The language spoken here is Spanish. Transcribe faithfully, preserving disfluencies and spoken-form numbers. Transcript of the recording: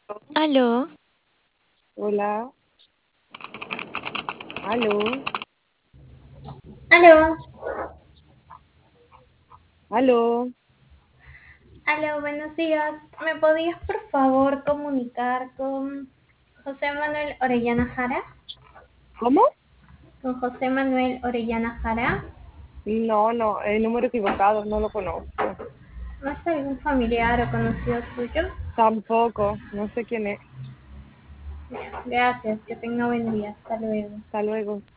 Aló, Hola, aló, Aló, aló. aló, buenos días. ¿Me podías por favor comunicar con José Manuel Orellana Jara? ¿Cómo? ¿Con José Manuel Orellana Jara? No, no, el número equivocado, no lo conozco. ¿No es algún familiar o conocido suyo? Tampoco, no sé quién es. Gracias, que tenga buen día. Hasta luego. Hasta luego.